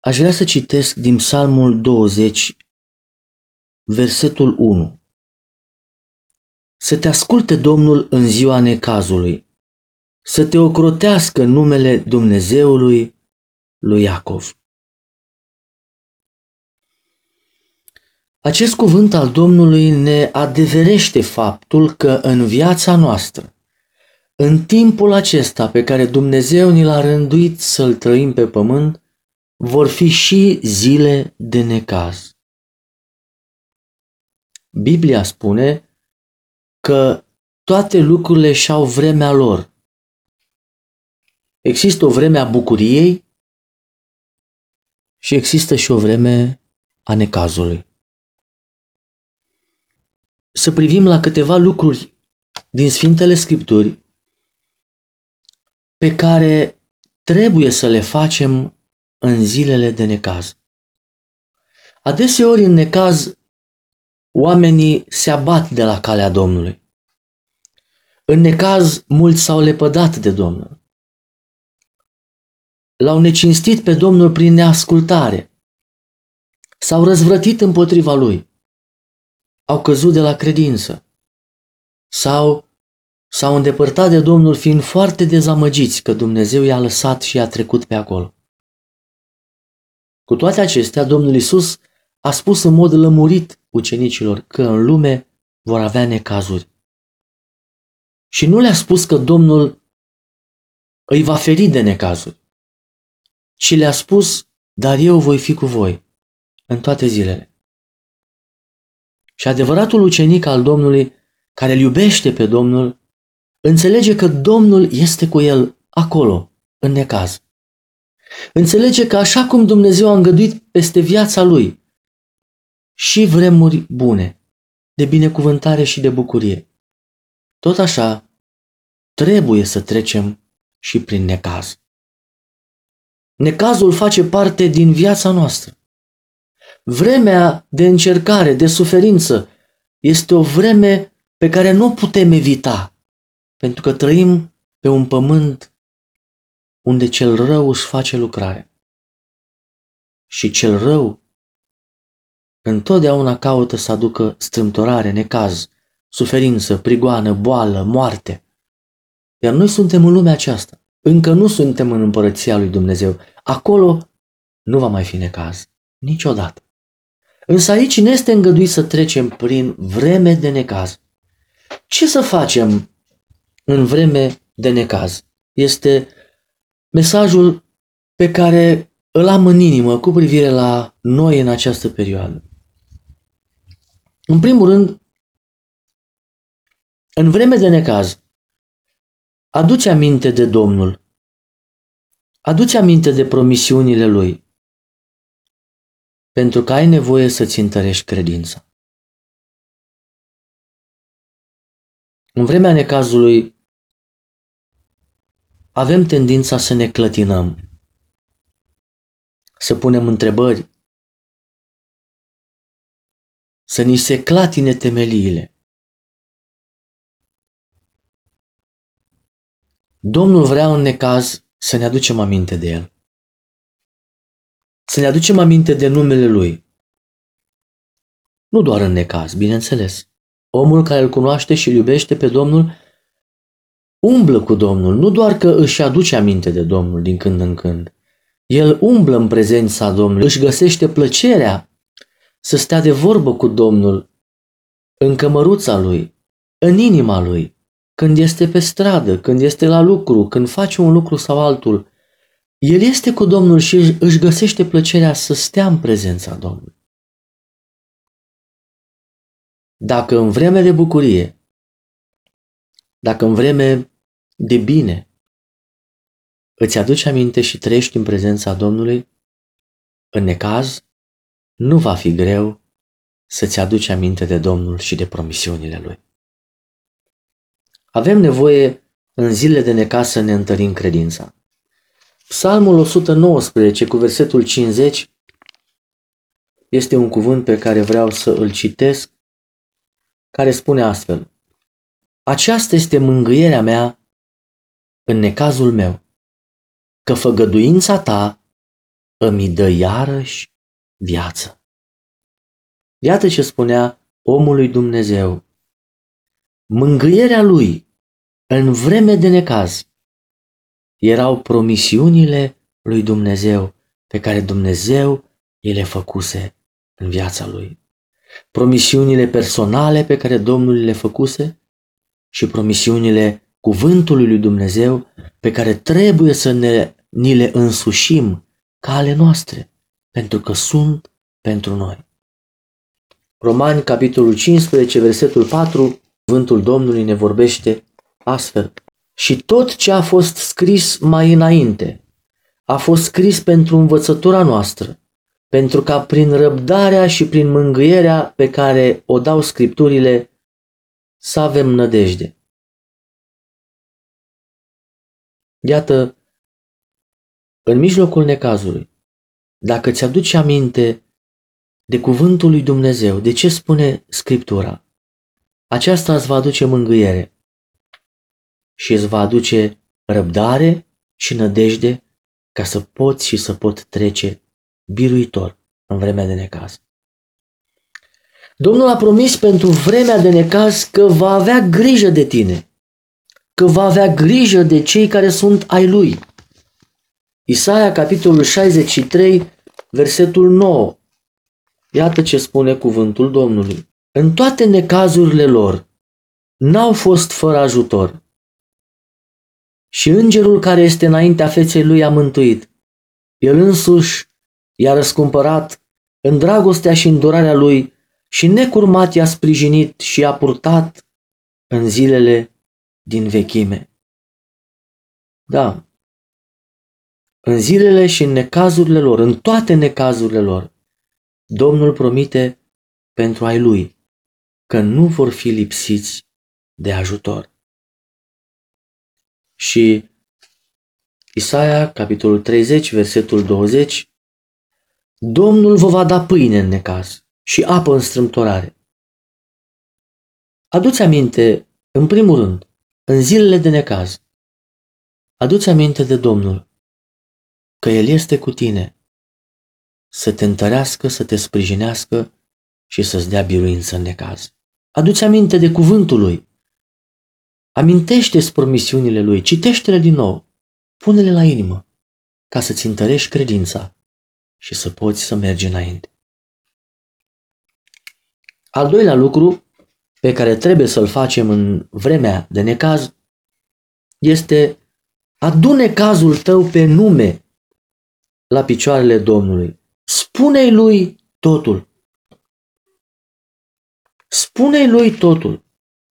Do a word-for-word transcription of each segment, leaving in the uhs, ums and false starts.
Aș vrea să citesc din Psalmul douăzeci, versetul unu. Să te asculte Domnul în ziua necazului, să te ocrotească numele Dumnezeului lui Iacov. Acest cuvânt al Domnului ne adeverește faptul că în viața noastră, în timpul acesta pe care Dumnezeu ni l-a rânduit să-l trăim pe pământ, vor fi și zile de necaz. Biblia spune că toate lucrurile și-au vremea lor. Există o vreme a bucuriei și există și o vreme a necazului. Să privim la câteva lucruri din Sfintele Scripturi pe care trebuie să le facem în zilele de necaz. Adeseori în necaz oamenii se abat de la calea Domnului. În necaz mulți s-au lepădat de Domnul. L-au necinstit pe Domnul prin neascultare. S-au răzvrătit împotriva Lui. Au căzut de la credință. Sau s-au îndepărtat de Domnul fiind foarte dezamăgiți că Dumnezeu i-a lăsat și i-a trecut pe acolo. Cu toate acestea, Domnul Iisus a spus în mod lămurit ucenicilor că în lume vor avea necazuri. Și nu le-a spus că Domnul îi va feri de necazuri, ci le-a spus, dar eu voi fi cu voi în toate zilele. Și adevăratul ucenic al Domnului, care îl iubește pe Domnul, înțelege că Domnul este cu el acolo, în necaz. Înțelege că așa cum Dumnezeu a îngăduit peste viața lui și vremuri bune, de binecuvântare și de bucurie, tot așa trebuie să trecem și prin necaz. Necazul face parte din viața noastră. Vremea de încercare, de suferință, este o vreme pe care nu o putem evita, pentru că trăim pe un pământ unde cel rău își face lucrare. Și cel rău întotdeauna caută să aducă strâmtorare, necaz, suferință, prigoană, boală, moarte. Iar noi suntem în lumea aceasta. Încă nu suntem în împărăția lui Dumnezeu. Acolo nu va mai fi necaz. Niciodată. Însă aici ne este îngăduit să trecem prin vreme de necaz. Ce să facem în vreme de necaz? Este mesajul pe care îl am în inimă cu privire la noi în această perioadă. În primul rând, în vreme de necaz, adu-ți aminte de Domnul. Adu-ți aminte de promisiunile Lui, pentru că ai nevoie să-ți întărești credința. În vremea necazului avem tendința să ne clătinăm, să punem întrebări, să ni se clatine temeliile. Domnul vrea în necaz să ne aducem aminte de El. Să ne aducem aminte de numele Lui. Nu doar în necaz, bineînțeles. Omul care îl cunoaște și îl iubește pe Domnul umblă cu Domnul, nu doar că își aduce aminte de Domnul din când în când. El umblă în prezența Domnului, își găsește plăcerea să stea de vorbă cu Domnul în cămăruța Lui, în inima Lui, când este pe stradă, când este la lucru, când face un lucru sau altul. El este cu Domnul și își găsește plăcerea să stea în prezența Domnului. Dacă în vreme de bucurie, dacă în vreme de bine îți aduci aminte și trăiești în prezența Domnului, în necaz nu va fi greu să-ți aduci aminte de Domnul și de promisiunile Lui. Avem nevoie în zilele de necaz să ne întărim credința. Psalmul o sută nouăsprezece cu versetul cincizeci este un cuvânt pe care vreau să îl citesc, care spune astfel: aceasta este mângâierea mea în necazul meu, că făgăduința ta îmi dă iarăși viață. Iată ce spunea omul lui Dumnezeu. Mângâierea lui în vreme de necaz erau promisiunile lui Dumnezeu pe care Dumnezeu i le făcuse în viața lui. Promisiunile personale pe care Domnul le făcuse și promisiunile cuvântului lui Dumnezeu pe care trebuie să ne, ni le însușim ca ale noastre, pentru că sunt pentru noi. Romani, capitolul cincisprezece, versetul patru, cuvântul Domnului ne vorbește astfel. Și tot ce a fost scris mai înainte a fost scris pentru învățătura noastră, pentru ca prin răbdarea și prin mângâierea pe care o dau Scripturile să avem nădejde. Iată, în mijlocul necazului, dacă ți-aduci aminte de cuvântul lui Dumnezeu, de ce spune Scriptura, aceasta îți va aduce mângâiere și îți va aduce răbdare și nădejde ca să poți și să pot trece biruitor în vremea de necaz. Domnul a promis pentru vremea de necaz că va avea grijă de tine, că va avea grijă de cei care sunt ai lui. Isaia, capitolul șaizeci și trei, versetul nouă. Iată ce spune cuvântul Domnului. În toate necazurile lor n-au fost fără ajutor. Și îngerul care este înaintea feței lui a mântuit. El însuși i-a răscumpărat în dragostea și îndurarea lui și necurmat i-a sprijinit și i-a purtat în zilele din vechime. Da, în zilele și în necazurile lor, în toate necazurile lor, Domnul promite pentru ai lui că nu vor fi lipsiți de ajutor. Și Isaia, capitolul treizeci, versetul douăzeci, Domnul vă va da pâine în necaz și apă în strâmtorare. Adu-ți aminte, în primul rând, în zilele de necaz, adu-ți aminte de Domnul, că El este cu tine, să te întărească, să te sprijinească și să-ți dea biruință în necaz. Adu-ți aminte de cuvântul Lui. Amintește-ți promisiunile Lui, citește-le din nou, pune-le la inimă, ca să-ți întărești credința și să poți să mergi înainte. Al doilea lucru pe care trebuie să-l facem în vremea de necaz este adu necazul tău pe nume la picioarele Domnului. Spune-i Lui totul. Spune-i Lui totul.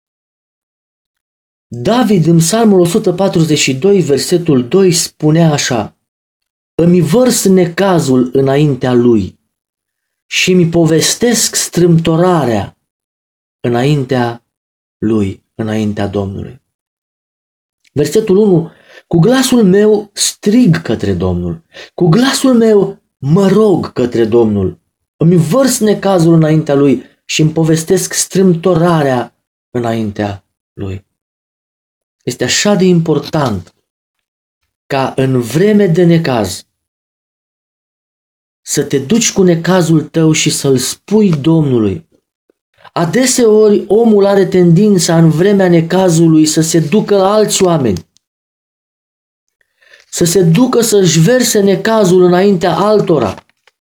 David în Psalmul o sută patruzeci și doi, versetul doi, spunea așa: îmi vărs necazul înaintea Lui și mi povestesc strâmtorarea înaintea Lui, înaintea Domnului. Versetul unu: cu glasul meu strig către Domnul, cu glasul meu mă rog către Domnul, îmi vărs necazul înaintea Lui și îmi povestesc strâmtorarea înaintea Lui. Este așa de important ca în vreme de necaz să te duci cu necazul tău și să-l spui Domnului. Adeseori omul are tendința în vremea necazului să se ducă la alți oameni, să se ducă să-și verse necazul înaintea altora.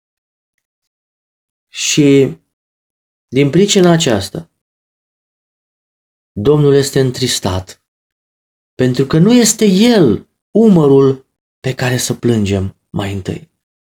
Și din pricina aceasta, Domnul este întristat, pentru că nu este El umărul pe care să plângem mai întâi.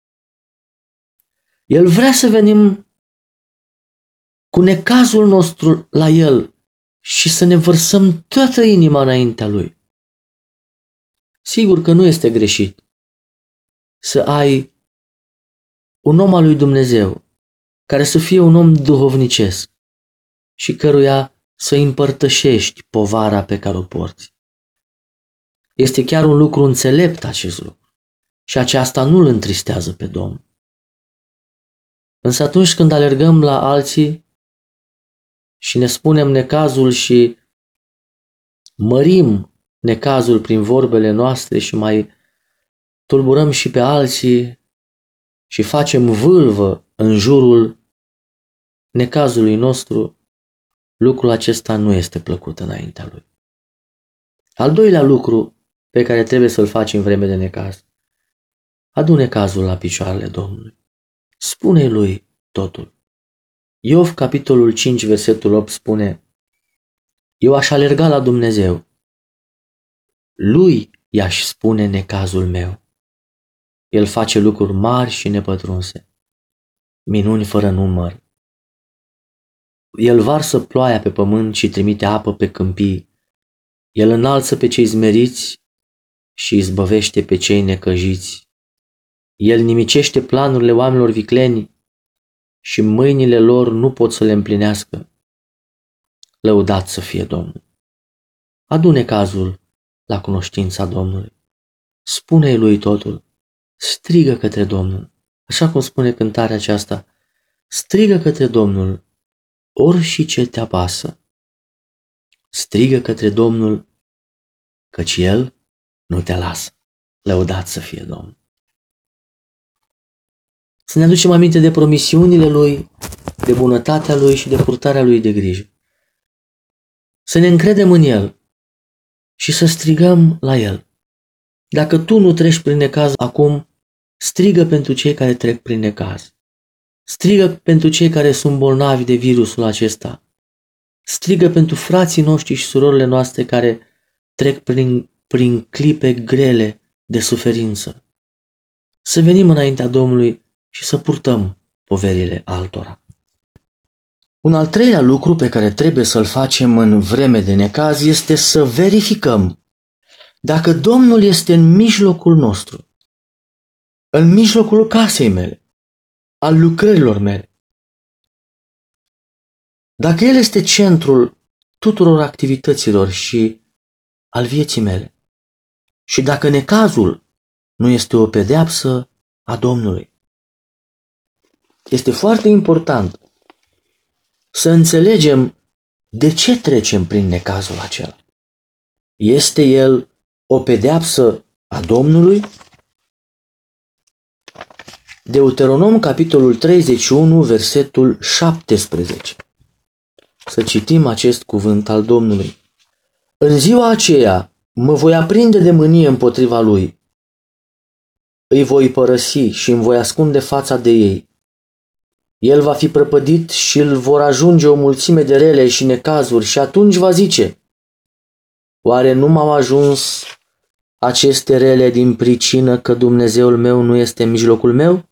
El vrea să venim cu necazul nostru la El și să ne vărsăm toată inima înaintea Lui. Sigur că nu este greșit să ai un om al lui Dumnezeu care să fie un om duhovnicesc și căruia să împărtășești povara pe care o porți. Este chiar un lucru înțelept acest lucru și aceasta nu îl întristează pe Domnul. Însă atunci când alergăm la alții și ne spunem necazul și mărim necazul prin vorbele noastre și mai tulburăm și pe alții, și facem vâlvă în jurul necazului nostru, lucrul acesta nu este plăcut înaintea Lui. Al doilea lucru pe care trebuie să-l faci în vreme de necaz, adu necazul la picioarele Domnului. Spune-i Lui totul. Iov, capitolul cinci, versetul opt spune: eu aș alerga la Dumnezeu, Lui i-aș spune necazul meu. El face lucruri mari și nepătrunse, minuni fără număr. El varsă ploaia pe pământ și trimite apă pe câmpii. El înalță pe cei zmeriți și izbăvește pe cei necăjiți. El nimicește planurile oamenilor vicleni și mâinile lor nu pot să le împlinească. Lăudat să fie Domnul. Adu necazul la cunoștința Domnului. Spune-i Lui totul. Strigă către Domnul. Așa cum spune cântarea aceasta, strigă către Domnul ori și ce te apasă. Strigă către Domnul, căci El nu te lasă. Lăudat să fie Domnul. Să ne aducem aminte de promisiunile Lui, de bunătatea Lui și de purtarea Lui de grijă. Să ne încredem în El și să strigăm la El. Dacă tu nu treci prin necaz acum, strigă pentru cei care trec prin necaz. Strigă pentru cei care sunt bolnavi de virusul acesta. Strigă pentru frații noștri și surorile noastre care trec prin, prin clipe grele de suferință. Să venim înaintea Domnului și să purtăm poverile altora. Un al treilea lucru pe care trebuie să-l facem în vreme de necaz este să verificăm dacă Domnul este în mijlocul nostru, în mijlocul casei mele, al lucrărilor mele. Dacă El este centrul tuturor activităților și al vieții mele și dacă necazul nu este o pedeapsă a Domnului. Este foarte important să înțelegem de ce trecem prin necazul acela. Este el o pedeapsă a Domnului? Deuteronom, capitolul treizeci și unu, versetul șaptesprezece. Să citim acest cuvânt al Domnului. În ziua aceea mă voi aprinde de mânie împotriva lui. Îi voi părăsi și îmi voi ascunde fața de ei. El va fi prăpădit și îl vor ajunge o mulțime de rele și necazuri și atunci va zice: oare nu m-au ajuns aceste rele din pricină că Dumnezeul meu nu este în mijlocul meu?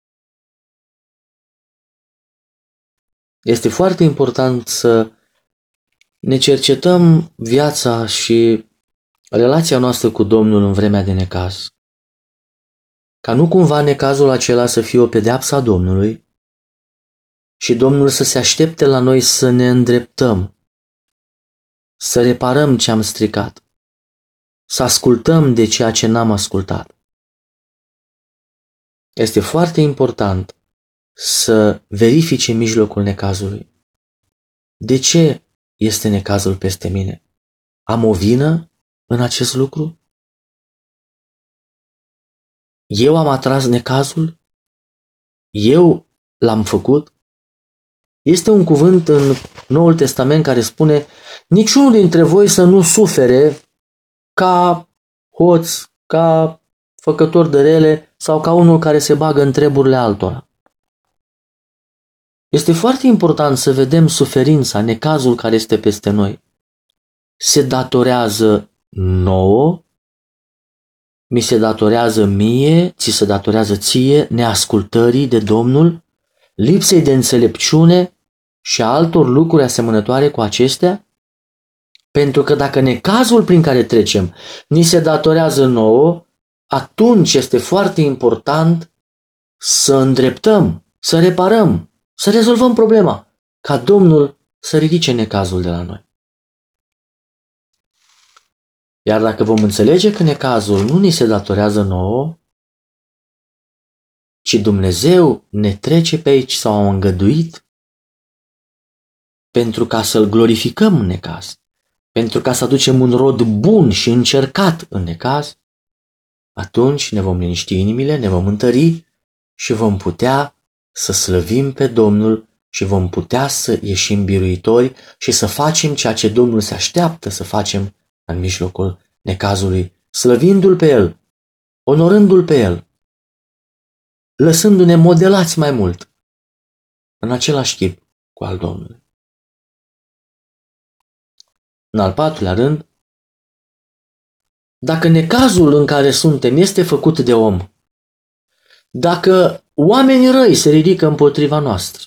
Este foarte important să ne cercetăm viața și relația noastră cu Domnul în vremea de necaz. Ca nu cumva necazul acela să fie o pedeapsă a Domnului și Domnul să se aștepte la noi să ne îndreptăm, să reparăm ce am stricat, să ascultăm de ceea ce n-am ascultat. Este foarte important să verifice mijlocul necazului. De ce este necazul peste mine? Am o vină în acest lucru? Eu am atras necazul? Eu l-am făcut? Este un cuvânt în Noul Testament care spune: niciunul dintre voi să nu sufere ca hoț, ca făcător de rele sau ca unul care se bagă în treburile altora. Este foarte important să vedem suferința, necazul care este peste noi. Se datorează nouă, mi se datorează mie, ți se datorează ție, neascultării de Domnul, lipsei de înțelepciune și a altor lucruri asemănătoare cu acestea? Pentru că dacă necazul prin care trecem ni se datorează nouă, atunci este foarte important să îndreptăm, să reparăm, să rezolvăm problema, ca Domnul să ridice necazul de la noi. Iar dacă vom înțelege că necazul nu ni se datorează nouă, ci Dumnezeu ne trece pe aici sau a îngăduit pentru ca să-L glorificăm în necaz, pentru ca să aducem un rod bun și încercat în necaz, atunci ne vom liniști inimile, ne vom întări și vom putea să slăvim pe Domnul și vom putea să ieșim biruitori și să facem ceea ce Domnul se așteaptă să facem în mijlocul necazului, slăvindu-L pe El, onorându-L pe El, lăsându-ne modelați mai mult în același chip cu al Domnului. În al patrulea rând, dacă necazul în care suntem este făcut de om, dacă oamenii răi se ridică împotriva noastră,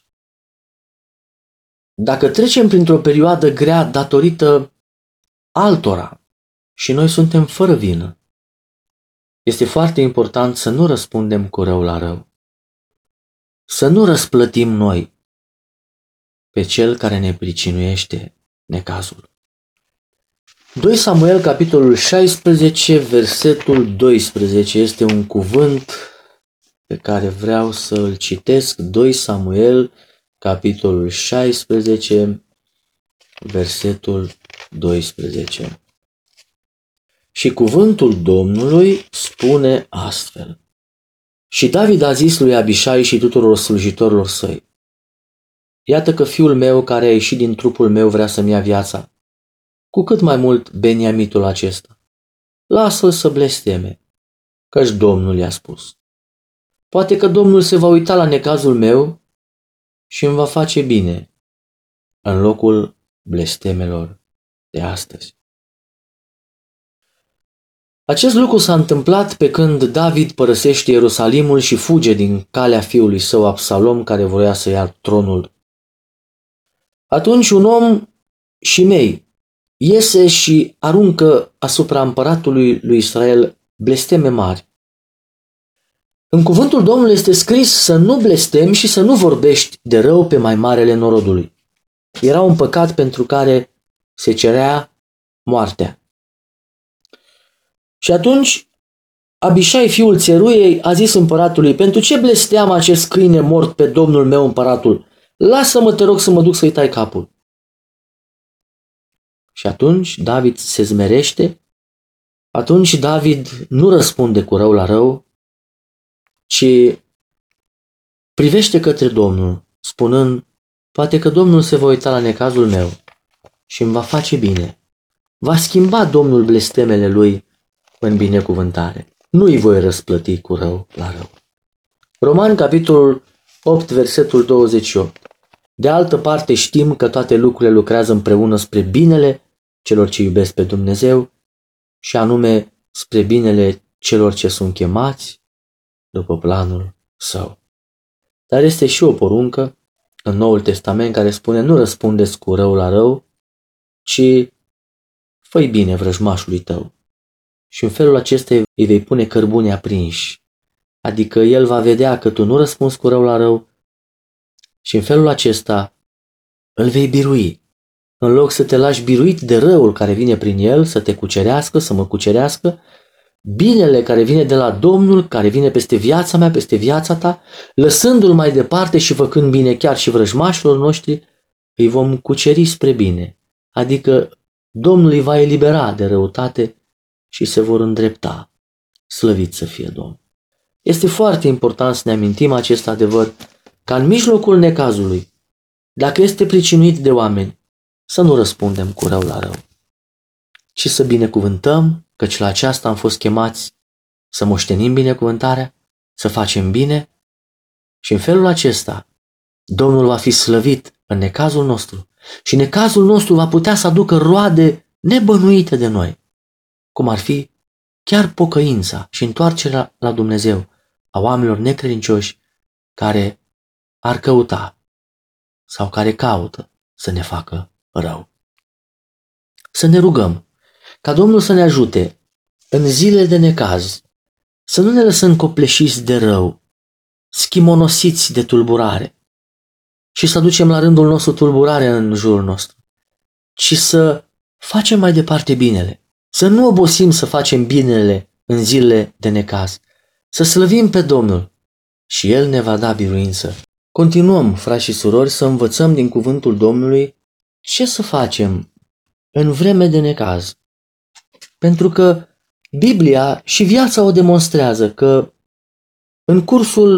dacă trecem printr-o perioadă grea datorită altora și noi suntem fără vină, este foarte important să nu răspundem cu rău la rău, să nu răsplătim noi pe cel care ne pricinuiește necazul. doi Samuel, capitolul șaisprezece, versetul doisprezece, este un cuvânt pe care vreau să îl citesc. doi Samuel, capitolul șaisprezece, versetul doisprezece. Și cuvântul Domnului spune astfel: Și David a zis lui Abișai și tuturor slujitorilor săi: Iată că fiul meu care a ieșit din trupul meu vrea să-mi ia viața. Cu cât mai mult Beniamitul acesta. Lasă-l să blesteme, căci Domnul i-a spus. Poate că Domnul se va uita la necazul meu și îmi va face bine în locul blestemelor de astăzi. Acest lucru s-a întâmplat pe când David părăsește Ierusalimul și fuge din calea fiului său Absalom, care voia să ia tronul. Atunci un om, Șimei, iese și aruncă asupra împăratului lui Israel blesteme mari. În cuvântul Domnului este scris să nu blestemi și să nu vorbești de rău pe mai marele norodului. Era un păcat pentru care se cerea moartea. Și atunci Abișai, fiul Țeruiei, a zis împăratului: Pentru ce blesteam acest câine mort pe domnul meu împăratul? Lasă-mă, te rog, să mă duc să-i tai capul. Și atunci David se zmerește, atunci David nu răspunde cu rău la rău, ci privește către Domnul, spunând: Poate că Domnul se va uita la necazul meu și îmi va face bine. Va schimba Domnul blestemele lui în binecuvântare. Nu îi voi răsplăti cu rău la rău. Romani, capitolul opt, versetul douăzeci și opt. De altă parte știm că toate lucrurile lucrează împreună spre binele celor ce iubesc pe Dumnezeu, și anume spre binele celor ce sunt chemați după planul său. Dar este și o poruncă în Noul Testament care spune: nu răspundeți cu rău la rău, ci fă-i bine vrăjmașului tău. Și în felul acesta îi vei pune cărbune aprinși, adică el va vedea că tu nu răspunzi cu rău la rău și în felul acesta îl vei birui. În loc să te lași biruit de răul care vine prin el, să te cucerească, să mă cucerească, binele care vine de la Domnul, care vine peste viața mea, peste viața ta, lăsându-l mai departe și făcând bine chiar și vrăjmașilor noștri, îi vom cuceri spre bine. Adică Domnul îi va elibera de răutate și se vor îndrepta. Slăvit să fie Domnul! Este foarte important să ne amintim acest adevăr, ca în mijlocul necazului, dacă este pricinuit de oameni, să nu răspundem cu rău la rău, ci să binecuvântăm, căci la aceasta am fost chemați, să moștenim binecuvântarea, să facem bine și în felul acesta Domnul va fi slăvit în necazul nostru și necazul nostru va putea să aducă roade nebănuite de noi, cum ar fi chiar pocăința și întoarcerea la Dumnezeu a oamenilor necredincioși care ar căuta sau care caută să ne facă rău. Să ne rugăm ca Domnul să ne ajute în zile de necaz, să nu ne lăsăm copleșiți de rău, schimonosiți de tulburare și să ducem la rândul nostru tulburare în jurul nostru, ci să facem mai departe binele, să nu obosim să facem binele în zilele de necaz, să slăvim pe Domnul și El ne va da biruință. Continuăm, frați și surori, să învățăm din cuvântul Domnului ce să facem în vreme de necaz. Pentru că Biblia și viața o demonstrează că în cursul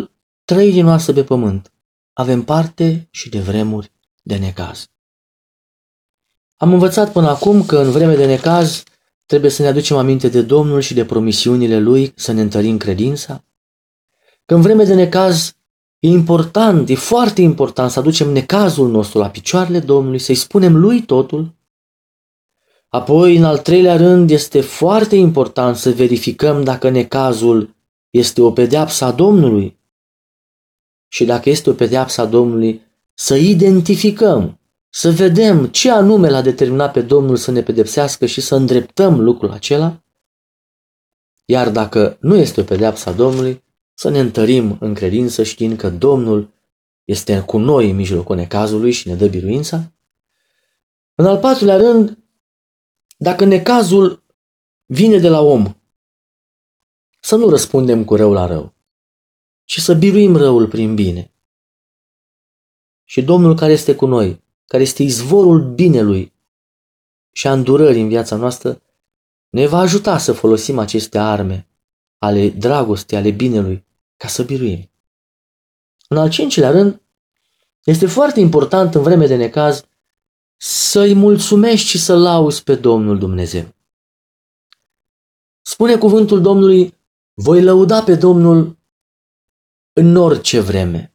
trăirii noastre pe pământ, avem parte și de vremuri de necaz. Am învățat până acum că în vreme de necaz trebuie să ne aducem aminte de Domnul și de promisiunile Lui, să ne întărim credința. Că în vreme de necaz e important, e foarte important să aducem necazul nostru la picioarele Domnului, să-i spunem Lui totul. Apoi, în al treilea rând, este foarte important să verificăm dacă necazul este o pedeapsă a Domnului. Și dacă este o pedeapsă a Domnului, să identificăm, să vedem ce anume l-a determinat pe Domnul să ne pedepsească și să îndreptăm lucrul acela. Iar dacă nu este o pedeapsă a Domnului, să ne întărim în credință știind că Domnul este cu noi în mijlocul necazului și ne dă biruința. În al patrulea rând, dacă necazul vine de la om, să nu răspundem cu rău la rău, ci să biruim răul prin bine. Și Domnul care este cu noi, care este izvorul binelui și a îndurării în viața noastră, ne va ajuta să folosim aceste arme ale dragostei, ale binelui, ca să biruim. În al cincilea rând, este foarte important în vreme de necaz să-i mulțumești și să lauzi pe Domnul Dumnezeu. Spune cuvântul Domnului, voi lăuda pe Domnul în orice vreme.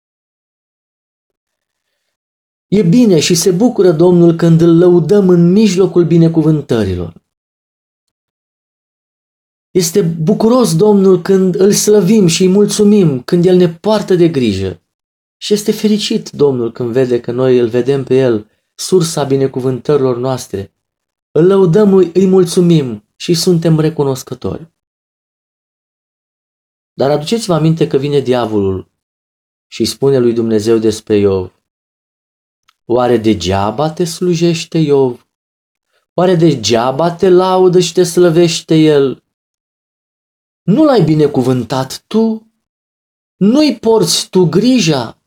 E bine și se bucură Domnul când îl lăudăm în mijlocul binecuvântărilor. Este bucuros Domnul când îl slăvim și îi mulțumim, când El ne poartă de grijă. Și este fericit Domnul când vede că noi îl vedem pe El, sursa binecuvântărilor noastre. Îl lăudăm, îi mulțumim și suntem recunoscători. Dar aduceți-vă aminte că vine diavolul și spune lui Dumnezeu despre Iov, oare degeaba te slujește Iov? Oare degeaba te laudă și te slăvește el? Nu l-ai binecuvântat tu? Nu-i porți tu grija?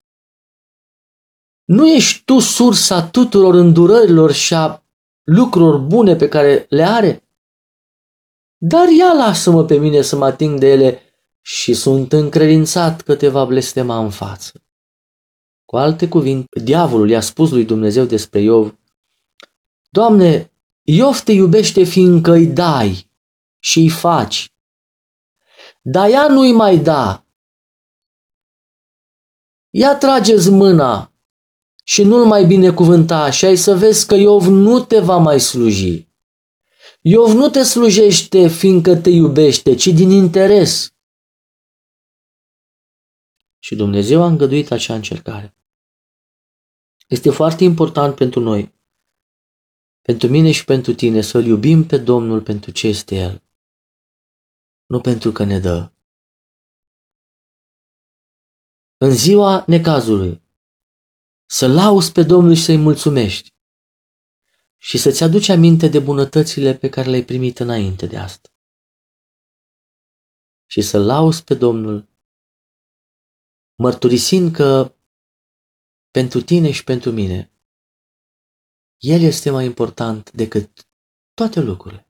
Nu ești tu sursa tuturor îndurărilor și a lucrurilor bune pe care le are? Dar ia lasă-mă pe mine să mă ating de ele și sunt încredințat că te va blestema în față. Cu alte cuvinte, diavolul i-a spus lui Dumnezeu despre Iov, Doamne, Iov te iubește fiindcă îi dai și îi faci, dar ea nu-i mai da. Ia trageți mâna și nu-l mai binecuvânta și ai să vezi că Iov nu te va mai sluji. Iov nu te slujește fiindcă te iubește, ci din interes. Și Dumnezeu a îngăduit acea încercare. Este foarte important pentru noi, pentru mine și pentru tine, să-L iubim pe Domnul pentru ce este El, nu pentru că ne dă. În ziua necazului, să lauzi pe Domnul și să-i mulțumești și să-ți aduci aminte de bunătățile pe care le-ai primit înainte de asta. Și să lauzi pe Domnul, mărturisind că pentru tine și pentru mine, El este mai important decât toate lucrurile.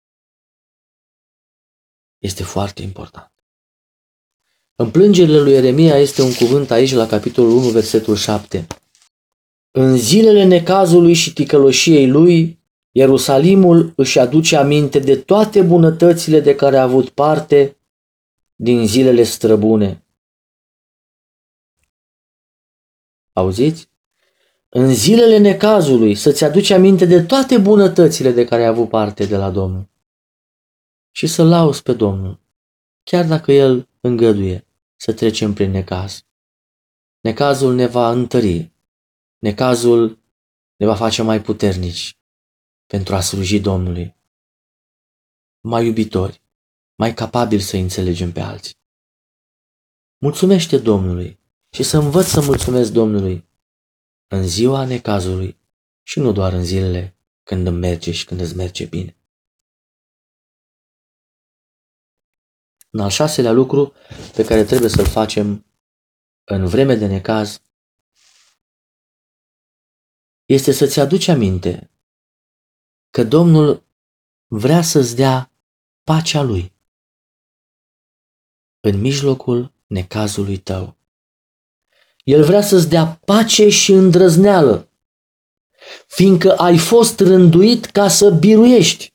Este foarte important. În plângerile lui Ieremia este un cuvânt aici la capitolul unu, versetul șapte. În zilele necazului și ticăloșiei lui, Ierusalimul își aduce aminte de toate bunătățile de care a avut parte din zilele străbune. Auziți? În zilele necazului să-ți aduci aminte de toate bunătățile de care ai avut parte de la Domnul și să lauzi pe Domnul, chiar dacă El îngăduie să trecem prin necaz. Necazul ne va întări, necazul ne va face mai puternici pentru a sluji Domnului, mai iubitori, mai capabili să înțelegem pe alții. Mulțumește Domnului și să învăț să mulțumesc Domnului în ziua necazului și nu doar în zilele când îmi merge și când îți merge bine. Un al șaselea lucru pe care trebuie să-l facem în vreme de necaz este să-ți aduci aminte că Domnul vrea să-ți dea pacea Lui în mijlocul necazului tău. El vrea să-ți dea pace și îndrăzneală, fiindcă ai fost rânduit ca să biruiești.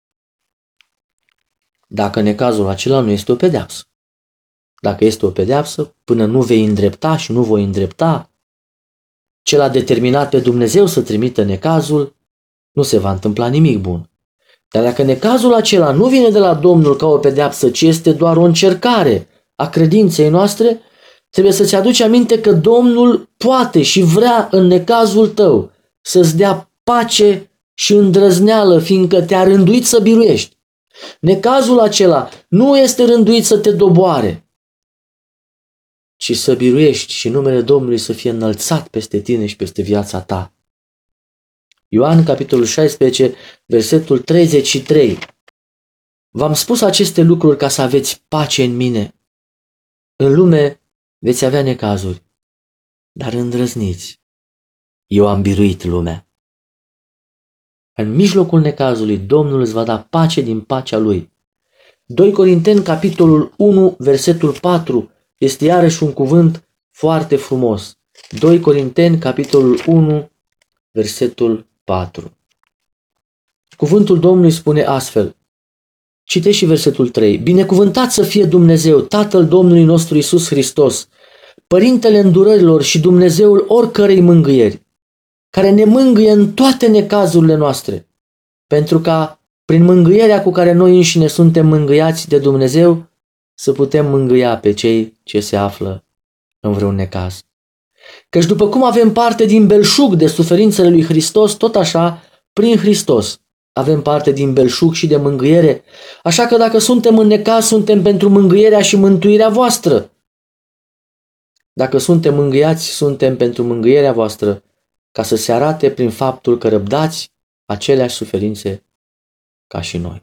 Dacă necazul acela nu este o pedeapsă. Dacă este o pedeapsă, până nu vei îndrepta și nu voi îndrepta, cel a determinat pe Dumnezeu să trimită necazul, nu se va întâmpla nimic bun. Dar dacă necazul acela nu vine de la Domnul ca o pedeapsă, ci este doar o încercare a credinței noastre, trebuie să-ți aduci aminte că Domnul poate și vrea în necazul tău să-ți dea pace și îndrăzneală, fiindcă te-a rânduit să biruiești. Necazul acela nu este rânduit să te doboare, ci să biruiești și numele Domnului să fie înălțat peste tine și peste viața ta. Ioan, capitolul șaisprezece, versetul treizeci și trei. V-am spus aceste lucruri ca să aveți pace în mine. În lume veți avea necazuri, dar îndrăzniți. Eu am biruit lumea. În mijlocul necazului, Domnul îți va da pace din pacea Lui. doi Corinteni, capitolul unu, versetul patru, este iarăși un cuvânt foarte frumos. doi Corinteni, capitolul unu, versetul patru. Cuvântul Domnului spune astfel. Citește și versetul trei. Binecuvântat să fie Dumnezeu, Tatăl Domnului nostru Iisus Hristos, Părintele îndurărilor și Dumnezeul oricărei mângâieri, care ne mângâie în toate necazurile noastre, pentru ca, prin mângâierea cu care noi înșine suntem mângâiați de Dumnezeu, să putem mângâia pe cei ce se află în vreun necaz. Căci după cum avem parte din belșug de suferințele lui Hristos, tot așa, prin Hristos, avem parte din belșug și de mângâiere, așa că dacă suntem în necaz, suntem pentru mângâierea și mântuirea voastră. Dacă suntem mângâiați, suntem pentru mângâierea voastră, ca să se arate prin faptul că răbdați aceleași suferințe ca și noi.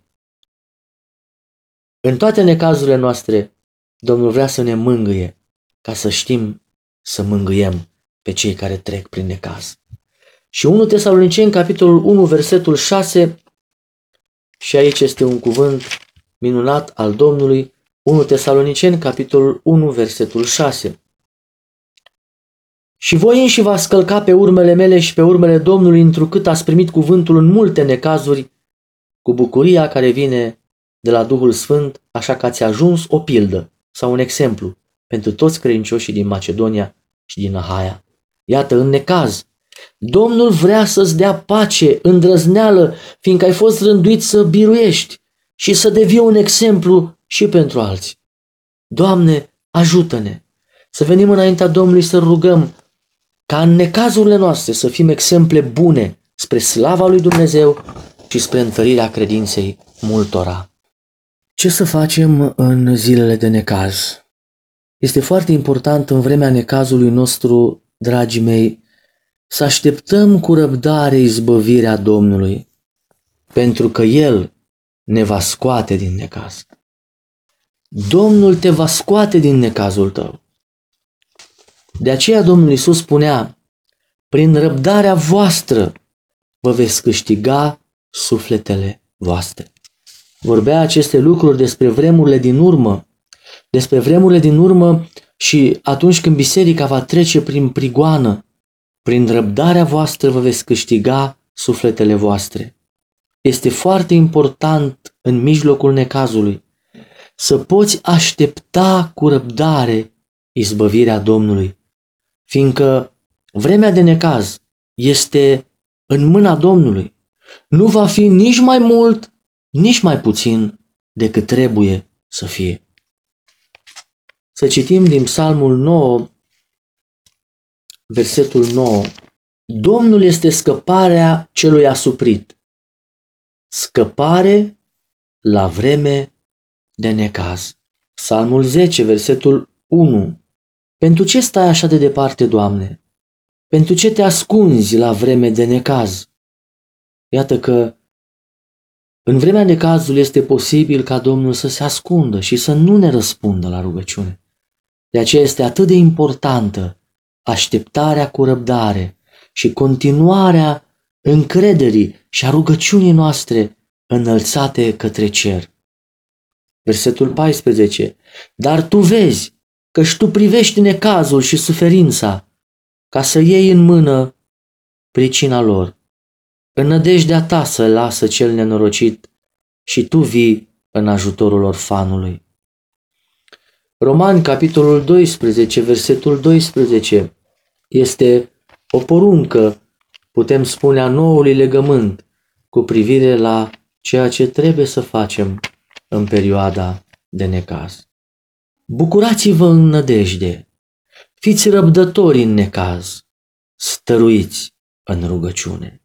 În toate necazurile noastre, Domnul vrea să ne mângâie, ca să știm să mângâiem pe cei care trec prin necaz. Și unu Tesaloniceni, capitolul unu, versetul șase, și aici este un cuvânt minunat al Domnului, unu Tesaloniceni, capitolul unu, versetul șase. Și voi înși v-ați călca pe urmele mele și pe urmele Domnului, întrucât ați primit cuvântul în multe necazuri, cu bucuria care vine de la Duhul Sfânt, așa că ați ajuns o pildă sau un exemplu pentru toți credincioșii din Macedonia și din Ahaia. Iată, în necaz, Domnul vrea să-ți dea pace, îndrăzneală, fiindcă ai fost rânduit să biruiești și să devii un exemplu și pentru alții. Doamne, ajută-ne să venim înaintea Domnului să rugăm ca în necazurile noastre să fim exemple bune spre slava lui Dumnezeu și spre întărirea credinței multora. Ce să facem în zilele de necaz? Este foarte important în vremea necazului nostru, dragii mei, să așteptăm cu răbdare izbăvirea Domnului, pentru că El ne va scoate din necaz. Domnul te va scoate din necazul tău. De aceea Domnul Iisus spunea, prin răbdarea voastră vă veți câștiga sufletele voastre. Vorbea aceste lucruri despre vremurile din urmă, despre vremurile din urmă și atunci când biserica va trece prin prigoană, prin răbdarea voastră vă veți câștiga sufletele voastre. Este foarte important în mijlocul necazului să poți aștepta cu răbdare izbăvirea Domnului, fiindcă vremea de necaz este în mâna Domnului. Nu va fi nici mai mult, nici mai puțin decât trebuie să fie. Să citim din Psalmul nouă, versetul nouă. Domnul este scăparea celui asuprit, scăpare la vreme de necaz. Psalmul zece, versetul unu. Pentru ce stai așa de departe, Doamne? Pentru ce te ascunzi la vreme de necaz? Iată că în vremea necazului este posibil ca Domnul să se ascundă și să nu ne răspundă la rugăciune. De aceea este atât de importantă așteptarea cu răbdare și continuarea încrederii și a rugăciunii noastre înălțate către cer. Versetul paisprezece. Dar tu vezi căci tu privești necazul și suferința, ca să iei în mână pricina lor. În nădejdea ta să lasă cel nenorocit și tu vii în ajutorul orfanului. Romani, capitolul doisprezece, versetul doisprezece, este o poruncă, putem spune, a noului legământ cu privire la ceea ce trebuie să facem în perioada de necaz. Bucurați-vă în nădejde, fiți răbdători în necaz, stăruiți în rugăciune.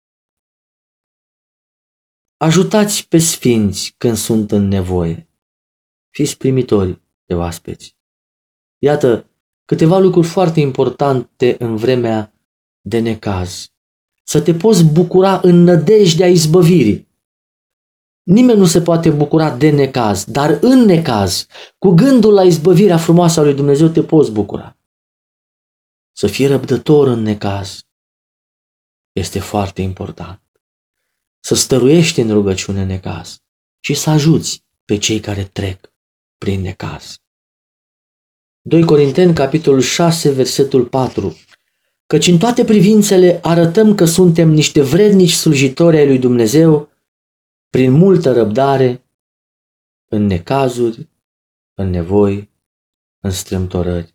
Ajutați pe sfinți când sunt în nevoie, fiți primitori de oaspeți. Iată câteva lucruri foarte importante în vremea de necaz. Să te poți bucura în nădejdea izbăvirii. Nimeni nu se poate bucura de necaz, dar în necaz, cu gândul la izbăvirea frumoasă a lui Dumnezeu, te poți bucura. Să fii răbdător în necaz este foarte important. Să stăruiești în rugăciune în necaz și să ajuți pe cei care trec prin necaz. doi Corinteni, capitolul șase, versetul patru. Căci în toate privințele arătăm că suntem niște vrednici slujitori ai lui Dumnezeu, prin multă răbdare, în necazuri, în nevoi, în strâmtorări.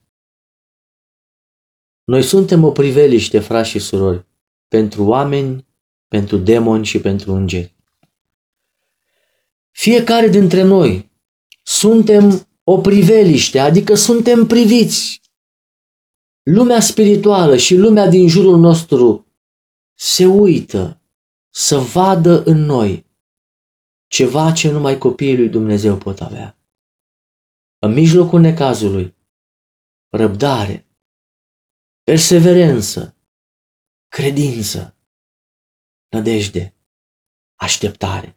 Noi suntem o priveliște, frați și surori, pentru oameni, pentru demoni și pentru îngeri. Fiecare dintre noi suntem o priveliște, adică suntem priviți. Lumea spirituală și lumea din jurul nostru se uită să vadă în noi ceva ce numai copiii lui Dumnezeu pot avea. În mijlocul necazului, răbdare, perseverență, credință, nădejde, așteptare.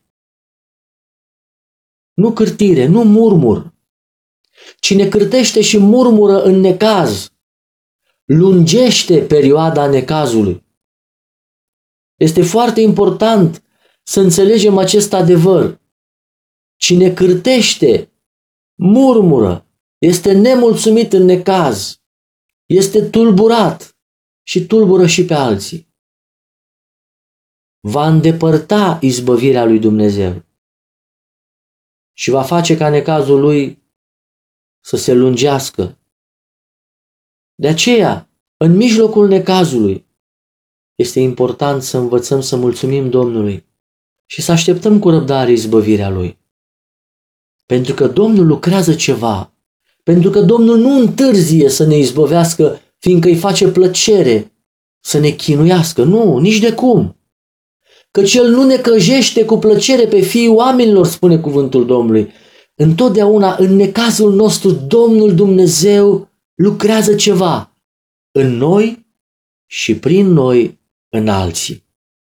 Nu cârtire, nu murmur. Cine cârtește și murmură în necaz, lungește perioada necazului. Este foarte important să înțelegem acest adevăr. Cine cârtește, murmură, este nemulțumit în necaz, este tulburat și tulbură și pe alții. Va îndepărta izbăvirea lui Dumnezeu și va face ca necazul lui să se lungească. De aceea, în mijlocul necazului, este important să învățăm să mulțumim Domnului și să așteptăm cu răbdare izbăvirea Lui. Pentru că Domnul lucrează ceva, pentru că Domnul nu întârzie să ne izbăvească, fiindcă îi face plăcere să ne chinuiască. Nu, nici de cum. Căci El nu ne căjește cu plăcere pe fiii oamenilor, spune cuvântul Domnului. Întotdeauna, în necazul nostru, Domnul Dumnezeu lucrează ceva în noi și prin noi în alții.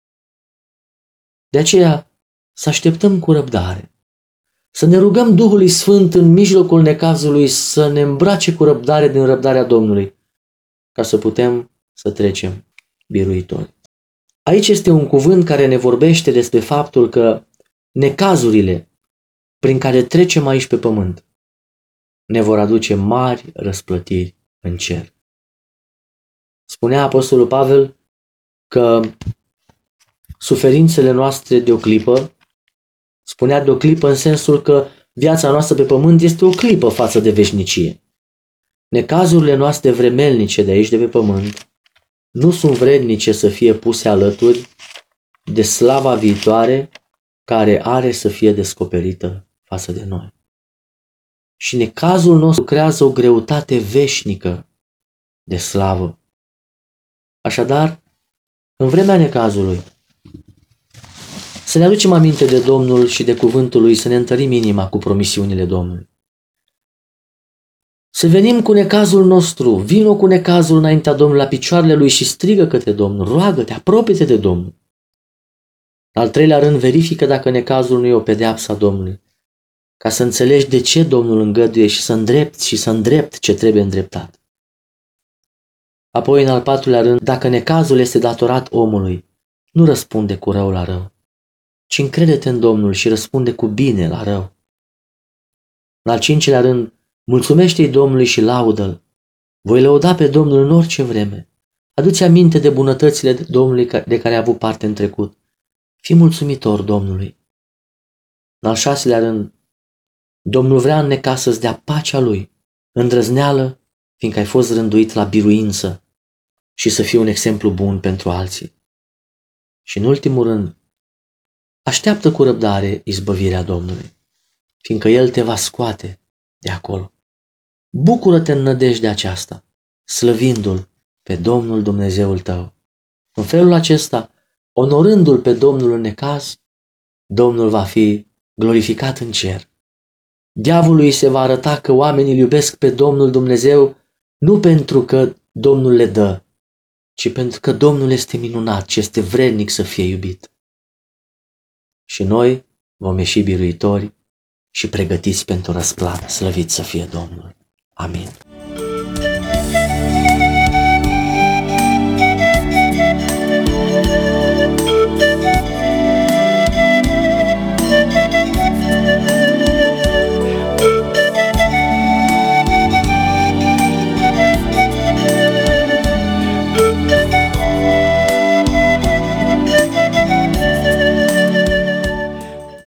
De aceea, să așteptăm cu răbdare, să ne rugăm Duhului Sfânt în mijlocul necazului să ne îmbrace cu răbdare din răbdarea Domnului, ca să putem să trecem biruitori. Aici este un cuvânt care ne vorbește despre faptul că necazurile prin care trecem aici pe pământ ne vor aduce mari răsplătiri în cer. Spunea Apostolul Pavel că suferințele noastre de o clipă, spunea de o clipă în sensul că viața noastră pe pământ este o clipă față de veșnicie. Necazurile noastre vremelnice de aici, de pe pământ, nu sunt vrednice să fie puse alături de slava viitoare care are să fie descoperită față de noi. Și necazul nostru creează o greutate veșnică de slavă. Așadar, în vremea necazului, să ne aducem aminte de Domnul și de cuvântul Lui, să ne întărim inima cu promisiunile Domnului. Să venim cu necazul nostru, vino cu necazul înaintea Domnului la picioarele Lui și strigă către Domnul, roagă-te, apropie-te de Domnul. Al treilea rând, verifică dacă necazul nu e o pedeapsă a Domnului, ca să înțelegi de ce Domnul îngăduie și să îndrepți și să îndrept ce trebuie îndreptat. Apoi, în al patrulea rând, dacă necazul este datorat omului, nu răspunde cu rău la rău, ci încrede-te în Domnul și răspunde cu bine la rău. În al cincilea rând, Mulțumește-i Domnului și laudă-L. Voi lăuda pe Domnul în orice vreme. Adu-ți aminte de bunătățile Domnului de care ai avut parte în trecut. Fii mulțumitor Domnului. În al șaselea rând, Domnul vrea în necaz să-ți dea pacea Lui, îndrăzneală, fiindcă ai fost rânduit la biruință și să fii un exemplu bun pentru alții. Și în ultimul rând, așteaptă cu răbdare izbăvirea Domnului, fiindcă El te va scoate de acolo. Bucură-te în nădejdea aceasta, slăvindu-L pe Domnul Dumnezeul tău. În felul acesta, onorându-L pe Domnul în necaz, Domnul va fi glorificat în cer. Diavolului se va arăta că oamenii îl iubesc pe Domnul Dumnezeu nu pentru că Domnul le dă, ci pentru că Domnul este minunat și este vrednic să fie iubit. Și noi vom ieși biruitori și pregătiți pentru răsplată. Slăvit să fie Domnul. Amin.